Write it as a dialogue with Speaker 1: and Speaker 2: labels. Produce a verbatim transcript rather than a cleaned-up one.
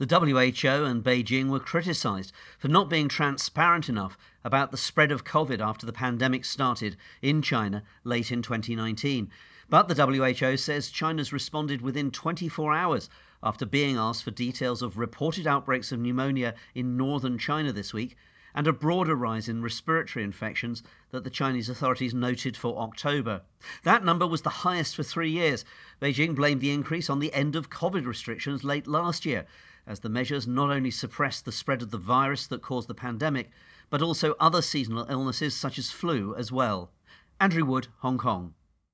Speaker 1: The W H O and Beijing were criticised for not being transparent enough about the spread of COVID after the pandemic started in China late in twenty nineteen. But the W H O says China's responded within twenty-four hours after being asked for details of reported outbreaks of pneumonia in northern China this week and a broader rise in respiratory infections that the Chinese authorities noted for October. That number was the highest for three years. Beijing blamed the increase on the end of COVID restrictions late last year, as the measures not only suppressed the spread of the virus that caused the pandemic, but also other seasonal illnesses such as flu as well. Andrew Wood, Hong Kong.